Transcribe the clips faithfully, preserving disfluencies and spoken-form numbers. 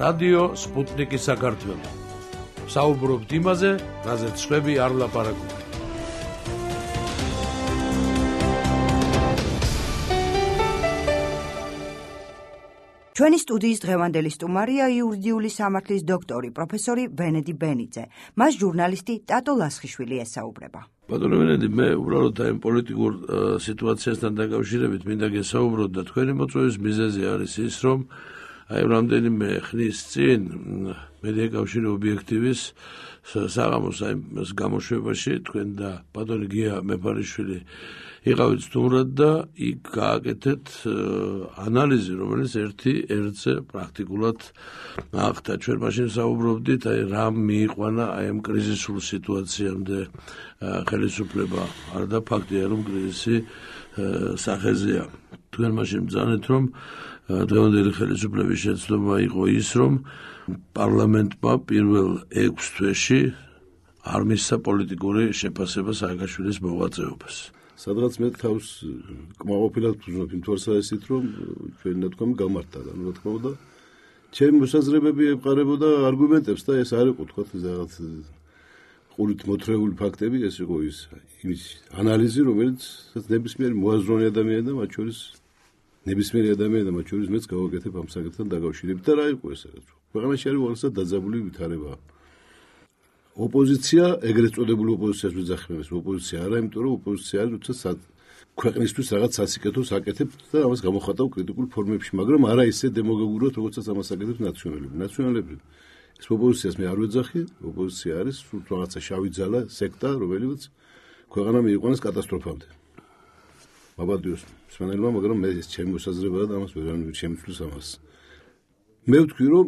რადიო სპუტნიკი საქართველო. საუბრობთ იმაზე, რაზეც სხვები არ ლაპარაკობენ. ჩვენი სტუდიის დღევანდელი სტუმარია იურიდიული სამართლის დოქტორი, პროფესორი ვენედი ბენიძე. მას ჟურნალისტი ტატო ლასხიშვილი ესაუბრება. ბატონო ვენედი, მე უბრალოდ აი პოლიტიკურ სიტუაციასთან დაკავშირებით მინდა გესაუბროთ და თქვენი მოწვევის მიზეზი არის ის, რომ აი რამდენიმე ხნის წინ მედია კავშირი ობიექტივის საღამოს აი გამოშვებაში თქვენ და ბატონი გია მეფარიშვილი იყავით სტუმრად და იქ გააკეთეთ ანალიზი, რომელიც ერთი ერთზე პრაქტიკულად ახდა. ჩვენ მაშინ საუბრობდით, აი რა მიიყვანა აი ამ კრიზისულ სიტუაციამდე ხელისუფლება. არა და ფაქტია, რომ კრიზისი სახეზეა. თქვენ მაშინ ბრძანეთ, რომ დღევანდელი ხელისუფლების შეცდომა იყო ის, რომ პარლამენტმა პირველ ექვს თვეში არ მისცა პოლიტიკური შეფასება სააკაშვილის მოღვაწეობას. სადღაც მე თავს კმაყოფილად ვუძვნებ იმ თვალსაზრისით, რომ ჩვენი ნათქვამი გამართა და რა თქმა უნდა, ჩემი მოსაზრებები ეყარებოდა არგუმენტებს და ეს არ იყო თქვა რაღაც ყურით მოთხრეული ფაქტები, ეს იყო ის იმის ანალიზი, რომელიც ნებისმიერი მოაზროვნე ადამიანი და მათ შორის ნებისმიერი ადამიანი და მათ შორის მეც გავაკეთებ ამ საკითხთან დაკავშირებით და რა იყო ეს რაღაც. ქვეყანაში არის უაღრესად დაძაბული ვითარება. ოპოზიცია, ეგრეთ წოდებული ოპოზიციას ვიძახმებს, ოპოზიცია არა, იმიტომ რომ ოპოზიცია არის უცებ ქვეყნისთვის რაღაც სასიკეთოს აკეთებს და ამას გამოხატავ კრიტიკულ ფორმებში, მაგრამ არა ისე დემაგოგიურად, როგორცაც ამას აკეთებს ნაციონალები. ნაციონალები ეს ოპოზიციას მე არ ვეძახი, ოპოზიცია არის სულ რაღაცა შავი ძალა, სექტა, რომელიც ქვეყანა მიიყვანეს კატასტროფამდე. მაბადიოს სვანელმა, მაგრამ მე ეს ჩემი მოსაზრებაა და ამას ვერ შემიცვლის ამას. მე ვთქვი, რომ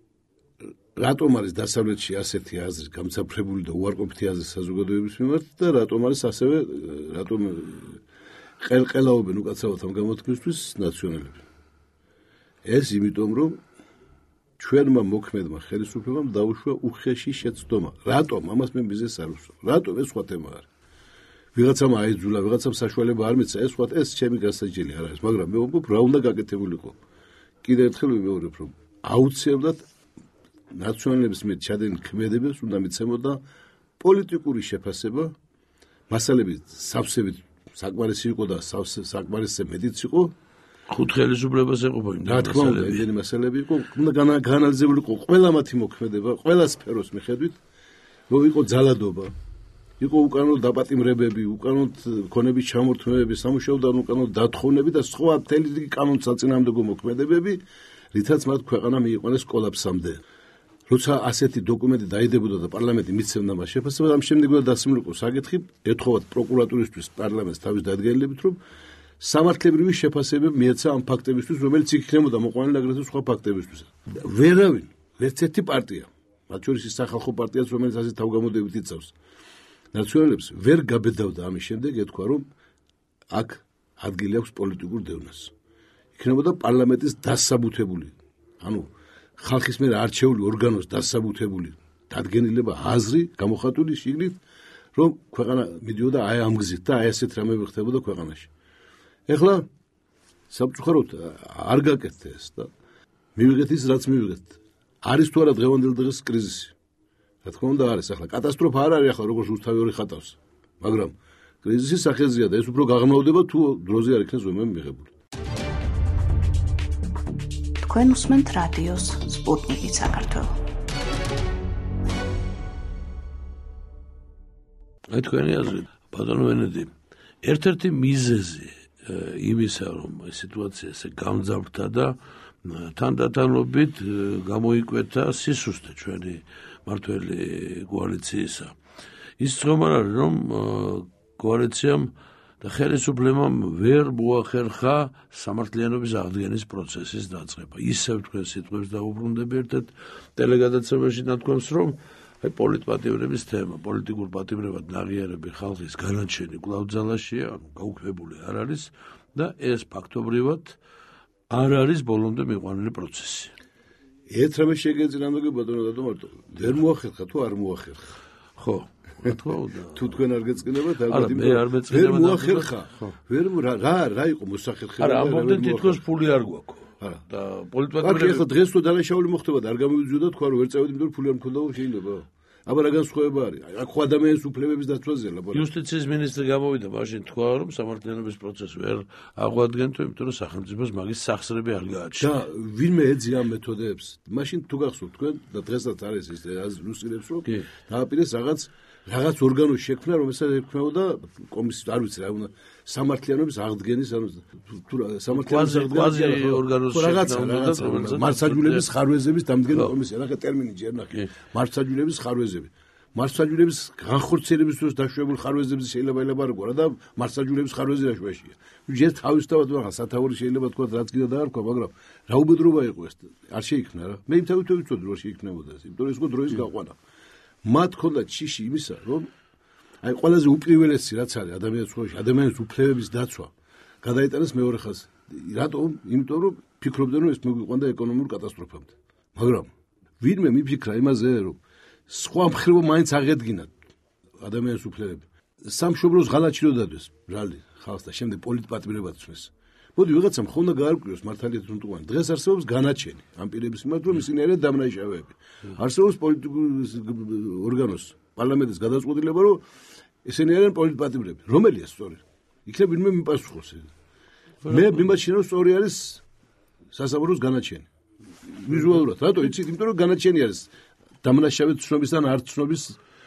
რატომ არის დასავლეთში ასეთი აზრი გამძაფრებული და უარყოფითი აზრი საზოგადოების მიმართ და რატომ არის ასევე რატომ ყელყელაობენ უკაცრავად ამ გამოთქმისთვის ნაციონალები. ეს იმიტომ, რომ ჩვენმა მოქმედმა ხელისუფლებამ დაუშვა უხეში შეცდომა. რატომ? ამას მე მიზეზს არ ვუსვამ. რატომ? ეს სხვა თემა არის. ვიღაცამ აიძულა, ვიღაცამ საშუალება არ მიეცა, ეს სხვა ეს ჩემი გასაჯელი არ არის, მაგრამ მე ვამბობ, რა უნდა გაკეთებულიყო. კიდევ ერთხელ ვიმეორებ, რომ აუცილებლად ნაციონალების მიერ ჩადენილ ქმედებებს უნდა მიცემოდა პოლიტიკური შეფასება, მასალები სავსებით საკმარისი იყო და საკმარისზე მეტიც იყო. ხუთ ხელისუფლებას ეყოფა იმ რა თქმა უნდა, იმდენი მასალები იყო, უნდა გაანალიზებულიყო ყველა მათი მოქმედება, ყველა სფეროს მიხედვით, რომ იყო ძალადობა, იყო უკანონო დაპატიმრებები, უკანონო ქონების ჩამორთმევები, სამუშაოდან უკანონო დათხოვნები და სხვა მთელი რიგი კანონსაწინააღმდეგო მოქმედებები, რითაც მათ ქვეყანა მიიყვანეს კოლაფსამდე. როცა ასეთი დოკუმენტი დაიდებოდა და პარლამენტი მიცემდა მას შეფასებას, ამ შემდეგ უნდა დასრულიყო საკითხი, ეთხოვათ პროკურატურისთვის პარლამენტს თავის დადგენილებით, რომ სამართლებრივი შეფასებები მიეცა ამ ფაქტებისთვის, რომელიც იქნებოდა მოყვანილი აგრეთვე სხვა ფაქტებისთვის. ვერავინ, ერთ ერთი პარტია, მათ შორის ის სახალხო პარტიაც, რომელიც ასე თავგამოდებით იწევს ნაციონალებს, ვერ გაბედავდა ამის შემდეგ, ეთქვა, რომ აქ ადგილი აქვს პოლიტიკურ დევნას. იქნებოდა პარლამენტის დასაბუთებული, ანუ ხალხის მიერ არჩეული ორგანოს დასაბუთებული დადგენილება, აზრი გამოხატული შიგნით, რომ ქვეყანა მიდიოდა აი ამ გზით და აი ასეთ რამები ხდებოდა ქვეყანაში. ეხლა სამწუხაროდ არ გაკეთდა ეს და მივიღეთ ის, რაც მივიღეთ. არის თუ არა დღევანდელ დღეს კრიზისი? რა თქმა უნდა არის. ახლა კატასტროფა არ არის, ახლა როგორც რუსთავი ორი ხატავს, მაგრამ კრიზისის სახეზეა და ეს უფრო გაღრმავდება თუ დროზე არ იქნეს ზომები მიღებული. თქვენ უსმენთ რადიოს სპუტნიკი საქართველო. აი თქვენი აზრით, ბატონო ვენედი, ერთ-ერთი მიზეზი იმისა, რომ სიტუაცია ესე გამძაფრდა და თანდათანობით გამოიკვეთა სისუსტე ჩვენი მართველი კოალიციისა. ის ხომ არის, რომ კოალიციამ და ხელისუფლებამ ვერ მოახერხა სამართლიანობის აღდგენის პროცესის დაწყება. ისევ თქვენ სიტყვებს დაუბრუნდები ერთ-ერთ ტელეგადაცემაში ნათქვამს, რომ აი პოლიტპატიმრების თემა, პოლიტიკურ პატიმრებად ნაღიარები ხალხის განაჩენი კვლავ ძალაშია, ანუ გაუქმებული არ არის და ეს ფაქტობრივად არ არის ბოლომდე მიყვანილი პროცესი. ერთ რამე შეგეძინა მოგე ბატონო და მარტო ვერ მოახერხა თუ არ მოახერხა. ხო, რა თქმა უნდა. თუ თქვენ არ გეწყინებათ, არა, მე არ მეწყინება. ვერ მოახერხა. ვერ რა რა იყო მოსახერხება? არა, ამბობდნენ თითქოს ფული არ გვაქვს. არა. და აქ პოლიტიკურები ეხლა დღეს თუ დანაშაული მოხდება და არ გამოვიძიოდა თქვა რომ ვერ წავედი იმიტომ რომ ფული არ მქონდა შეიძლება. აბა რა განსხვავება არის? აქ ხო ადამიანის უფლებების დაცვაზეა ლაპარაკი. იუსტიციის მინისტრი გამოვიდა, მაშინ თქვა რომ სამართლიანობის პროცესს ვერ აღვადგენთ, იმიტომ რომ სახელმწიფოს მაგის სახსრები არ გააჩნია. და ვინმე ეძია ამ მეთოდებს? მაშინ თუ გახსოვთ თქვენ და დღესაც არის ის რუსკილებს რომ დააპირეს რაღაც რაღაც ორგანოს შექმნა, რომელსაც ექმნებოდა კომისია, არ ვიცი რა უნდა სამართლიანობის აღდგენის, ანუ თუ სამართლიანობის აღდგენის ორგანოს შექმნა, მართლმსაჯულების ხარვეზების დამდგენი კომისია, რა ტერმინი ჯერ ნახე, მართლმსაჯულების ხარვეზები. მართლმსაჯულების განხორციელების დროს დაშვებულ ხარვეზებზე შეიძლება ელაპარაკო რა და მართლმსაჯულების ხარვეზი რა შეშია. ჯერ თავისთავად ვაღა სათაური შეიძლება თქვა რაც კიდე დაარქვა, მაგრამ რა უბედრობა იყო ეს? არ შეიქმნა რა. მე თავით ვიცოდი რომ შეიქმნებოდა ეს, იმიტომ რომ ეს ხო დროის გაყვანა. მათ ქონდა ჩიში იმისა, რომ აი ყველაზე უპირველესი რაც არის ადამიანის ცხოვრებაში, ადამიანის უფლებების დაცვა, გადაიტანეს მეორე ხაზი. რატომ? იმიტომ რომ ფიქრობდნენ რომ ეს მოგვიყვანდა ეკონომიურ კატასტროფამდე. მაგრამ ვინმე მიფიქრა იმაზე, რომ სხვა მხრივ მაინც აღედგინათ ადამიანის უფლებები. სამშობლოს ღალატში რო დადოს ბრალი ხალხს და შემდეგ პოლიტპატიმრებად წვეს. მოდი ვიღაცამ ხონდა გაარკვიოს მართალია თუ მტყუარი. დღეს არსებობს განაჩენი ამ პირების მიმართ, რომ ისინი არიან დამნაშავეები. არსებობს პოლიტიკური ორგანოს პარლამენტის გადაწყვეტილება, რომ ისინი არიან პოლიტპატიმრები. რომელია სწორი? იქნებ ვინმე მიპასუხოს. მე მიმაჩნია რომ სწორი არის სასამართლოს განაჩენი. ვიზუალურად, რატო იცით? იმიტომ რომ განაჩენი არის დამნაშავე ცნობისთან არ ცნობის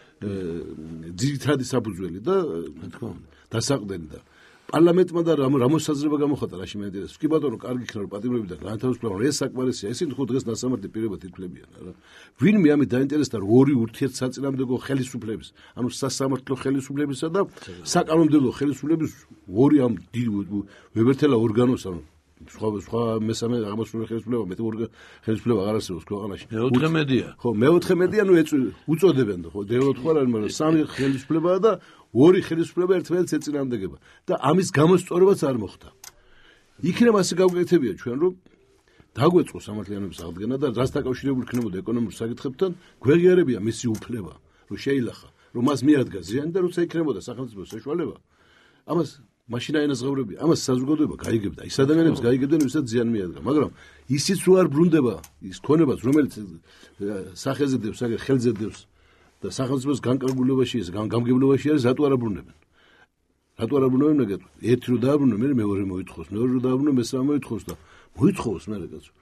ძირითადი საფუძველი და დასაყრდენი და პარლამენტმა და რამოს საზრება გამოხატა რაში მეინტერესებს. კი ბატონო, კარგი იქნება რომ პატიმრებიდან განთავისუფლება, ეს საკმარისია. ესენი ხო დღეს დასამართლე პირებად ითვლებიან, რა. ვინმე ამით დაინტერესდა რომ ორი ურთიერთსაწინააღმდეგო ხელისუფლების, ანუ სასამართლო ხელისუფლებისა და საკანონმდებლო ხელისუფლების ორი ამ ვებერთელა ორგანოს, ანუ სხვა სხვა მესამე აღმასრულებელი ხელისუფლება, მეტი ხელისუფლება აღარ არსებობს ქვეყანაში. მეოთხე მედია. ხო, მეოთხე მედია, ნუ უწოდებენ ხო, დეველოთ ხო არ არის, მაგრამ სამი ხელისუფლებაა და ორი ხელისუფლება ერთმანეთს ეწინააღმდეგება და ამის გამოსწორებაც არ მოხდა. იქნებ ასე გავგეთებია ჩვენ რომ დაგვეწყო სამართლიანობის აღდგენა და რაც დაკავშირებული იქნებოდა ეკონომიკურ საკითხებთან, გვეღიარებია მისი უფლება, რომ შეილახა, რომ მას მიადგა ზიანი და როცა იქნებოდა სახელმწიფოს საშუალება, ამას მაშინ აენაზღაურებია, ამას საზოგადოება გაიგებდა, ის ადამიანებს გაიგებდნენ, ვისაც ზიანი მიადგა, მაგრამ ისიც რო არ ბრუნდება ის ქონებას, რომელიც სახეზე დევს, აგერ ხელზე დევს და სახელმწიფოს განკარგულებაში ეს გამგებლობაში არის, რატო არ აბრუნებენ? რატო არ აბრუნებენ მაგათ? ერთი რო დააბრუნო, მე მეორე მოითხოვს, მეორე რო დააბრუნო, მესამე მოითხოვს და მოითხოვს მე რაგაცო.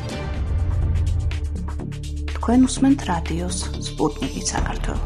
თქვენ უსმენთ რადიოს სპუტნიკი საქართველო.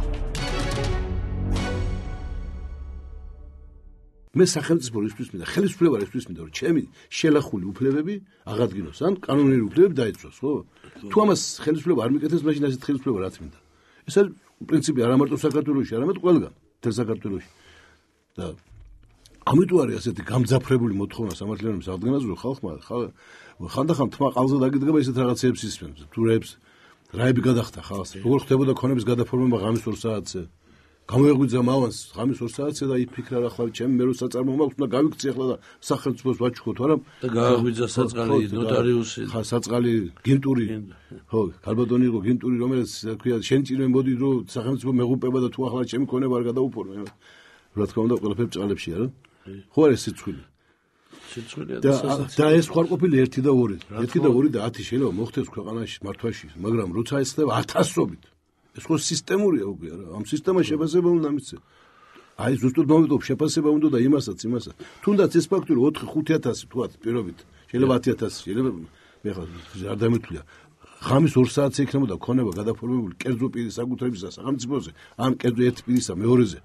მე სახელმწიფო რისთვის მინდა, ხელისუფლება რისთვის მინდა, რომ ჩემი შელახული უფლებები აღადგინოს, ან კანონიერი უფლებები დაიცვას, ხო? თუ ამას ხელისუფლება არ მიკეთებს, მაშინ ასეთ ხელისუფლება რაც მინდა. ეს არის პრინციპი არა მარტო საქართველოში, არამედ ყველგან, მთელ საქართველოში. და ამიტომ არის ასეთი გამძაფრებული მოთხოვნა სამართლიანობის აღდგენაზე, რომ ხალხმა ხანდახან თმა ყალზე დაგიდგება ისეთ რაღაცებს ისმენს, თურებს, რაები გადახდა ხალხს. როგორ ხდებოდა ქონების გადაფორმება ღამის ორ საათზე. გამოეღვიძა მავანს ღამის ორ საათზე და იფიქრა რა ხარ ჩემი მე რო საწარმო მაქვს და გავიქცი ახლა და სახელმწიფოს ვაჩუქოთ, არა? და გააღვიძა საწყალი ნოტარიუსი. ხა საწყალი გინტური. ხო, ქალბატონი იყო გინტური, რომელიც ქვია შენ წინვე მოდი რომ სახელმწიფო მეღუპება და თუ ახლა ჩემი ქონება არ გადაუფორმე. რა თქმა უნდა ყველაფერი ბჭყალებში, არა? ხო არის სიცხვილე. სიცხვილეა და და ეს ხარ ყოფილი ერთი და ორი. ერთი და ორი და ათი შეიძლება მოხდეს ქვეყანაში მართვაში, მაგრამ როცა ეს ხდება ათასობით ეს ხო სისტემურია უკვე რა. ამ სისტემაში შეფასება უნდა მიცე. აი ზუსტად მომიტოვ შეფასება უნდა და იმასაც, იმასაც. თუნდაც ეს ფაქტორი ოთხი ხუთი ათასი თქვათ პირობით. შეიძლება ათი ათასი, შეიძლება მე ხა არ დამეთვლია. ღამის ორ საათზე იქნებოდა ქონება გადაფორმებული კერძო პირის საკუთრებისა სახელმწიფოზე, ან კერძო ერთ პირისა მეორეზე.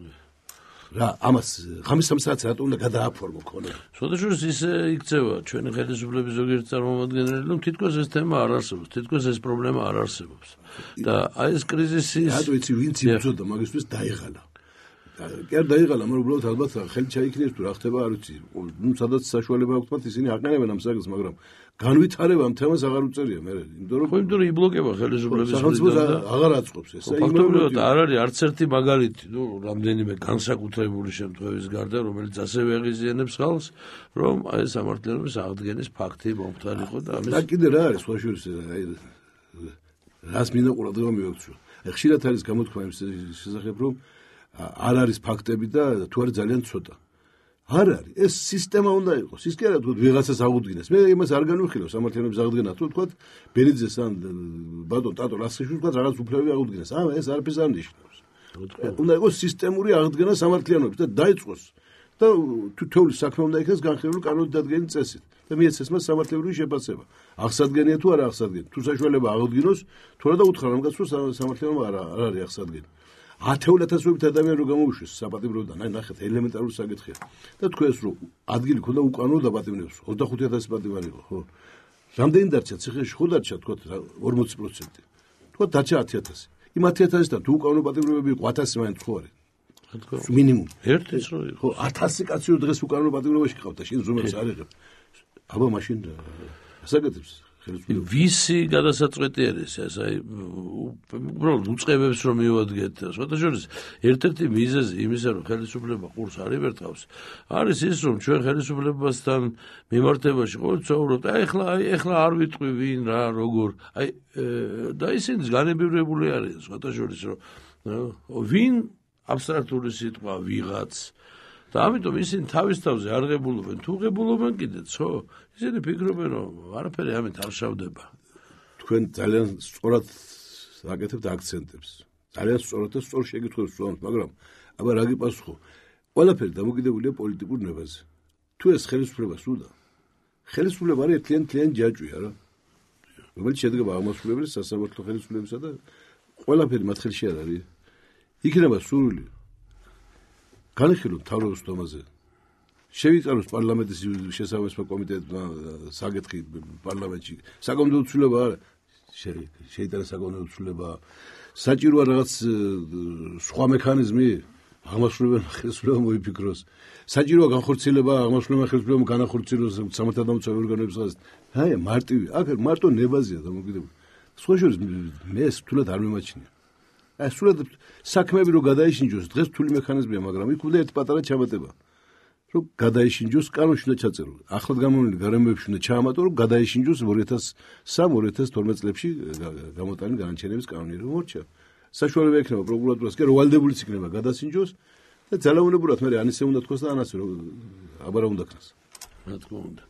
რა ამას ღამის სამ საათზე რატომ უნდა გადააფორმო ქონება? შესაძლოა ის იქცევა ჩვენი ხელისუფლების ზოგიერთი წარმომადგენელი, რომ თითქოს ეს თემა არ არსებობს, თითქოს ეს პრობლემა არ არსებობს. და აი ეს კრიზისი რატო იცი ვინც იბრძოდა მაგისთვის დაიღალა. კი არ დაიღალა, მაგრამ უბრალოდ ალბათ ხელი ჩაიქნეს თუ რა ხდება არ ვიცი. ნუ სადაც საშუალება აქვს მათ ისინი აყენებენ ამ საკითხს, მაგრამ განვითარება ამ თემას აღარ უწერია მე, იმიტომ რომ ხო იმიტომ რომ იბლოკება ხელისუფლების სახელმწიფო აღარ აწყობს ეს. ფაქტობრივად არ არის არც ერთი მაგალითი, ნუ რამდენიმე განსაკუთრებული შემთხვევის გარდა, რომელიც ასევე აღიზიანებს ხალხს, რომ აი სამართლიანობის აღდგენის ფაქტი მომხდარიყო და ამის და კიდე რა არის სხვა შორის აი რას მინდა ყურადღება მივაქცევ. ხშირად არის გამოთქვა იმ შესახებ, რომ არ არის ფაქტები და თუ არის ძალიან ცოტა. არ არის, ეს სისტემა უნდა იყოს. ის კი არა თქო ვიღაცას აღუდგინეს. მე იმას არ განვიხილავ სამართლიანობის აღდგენა, თუ თქვა ბენიძეს ან ბატონ ტატო ლასხიშვილს თქვა რაღაც უფლებები აღუდგინეს. აა ეს არაფერს არ ნიშნავს. უნდა იყოს სისტემური აღდგენა სამართლიანობის და დაიწყოს და თითოეული საქმე უნდა იქნას განხილული კანონით დადგენილი წესით. და მიეცეს მას სამართლებრივი შეფასება. აღსადგენია თუ არა აღსადგენია. თუ საშუალება აღუდგინოს, თუ რა დაუთხრა ამ კაცს რომ სამართლიანობა არ არ არის აღსადგენი. ათეულ ათასობით ადამიანი რო გამოუშვეს საპატიმროდან, აი ნახეთ ელემენტარული საკითხია. და თქვენ ეს რომ ადგილი ქონდა უკანონო დაპატიმრებას, ოცდახუთი ათასი პატიმარი იყო, ხო? რამდენი დარჩა ციხეში, ხო დარჩა თქვა ორმოცი პროცენტი. თქვა დარჩა ათი ათასი. იმ ათი ათასიდან თუ უკანონო პატიმრებები იყო ათასი მაინც ხო არის? მინიმუმ. ერთიც რო იყო. ხო, ათასი კაცი რო დღეს უკანონო პატიმრობაში ყავთ და შენ ზომებს არ იღებ. აბა მაშინ ასაკეთებს ხელისუფლება. ვისი გადასაწყვეტი არის ეს აი უბრალოდ უწყებებს რომ მივადგეთ და სხვა შორის ერთ-ერთი მიზეზი იმისა რომ ხელისუფლება ყურს არ იბერტყავს არის ის რომ ჩვენ ხელისუფლებასთან მიმართებაში ყოველწლიურად აი ეხლა აი ეხლა არ ვიტყვი ვინ რა როგორ აი და ისინი განებივრებული არიან სხვა შორის რომ ვინ აბსტრაქტული სიტყვა ვიღაც და ამიტომ ისინი თავის თავზე არ ღებულობენ, თუ ღებულობენ კიდეც, ხო? ისინი ფიქრობენ, რომ არაფერი ამით არ შავდება. თქვენ ძალიან სწორად აკეთებთ აქცენტებს. ძალიან სწორად და სწორ შეკითხვებს ვსვამთ, მაგრამ აბა რა გიპასუხო? ყველაფერი დამოკიდებულია პოლიტიკურ ნებაზე. თუ ეს ხელისუფლებას უნდა, ხელისუფლება არის ერთიანი ჯაჭვია რა. რომელიც შედგება აღმასრულებლის, სასამართლო ხელისუფლებისა და ყველაფერი მათ ხელში არ არის. იქნება სურვილი განხილოთ თავრობის დომაზე. შევიწყაროს პარლამენტის შესაბამისმა კომიტეტმა საკითხი პარლამენტში. საკომიტეტო ცვლილება არა. შეიტანა საკომიტეტო ცვლილება. საჭიროა რაღაც სხვა მექანიზმი აღმასრულებელ ხელისუფლებამ მოიფიქროს. საჭიროა განხორციელება აღმასრულებელ ხელისუფლებამ განახორციელოს სამართალდამცავი ორგანოების. აი მარტივი, აქ მარტო ნებაზია დამოკიდებული. სხვა შორის მე სრულად არ მიმაჩნია. აი სრულად საქმეები რო გადაიშინჯოს, დღეს თული მექანიზმია, მაგრამ იქ უნდა ერთი პატარა ჩამატება. რომ გადაიშინჯოს, კანონში უნდა ჩაწერო. ახლად გამოვლენილ გარემოებში უნდა ჩაამატო, რომ გადაიშინჯოს ორი ათას სამი ორი ათას თორმეტ წლებში გამოტანილი განაჩენების კანონი რომ მორჩა. საშუალება ექნება პროკურატურას, კი რომ ვალდებულიც იქნება გადასინჯოს და ძალაუნებურად მე ანისე უნდა თქოს და ანასე რომ აბარა უნდა ქნას. რა თქმა უნდა.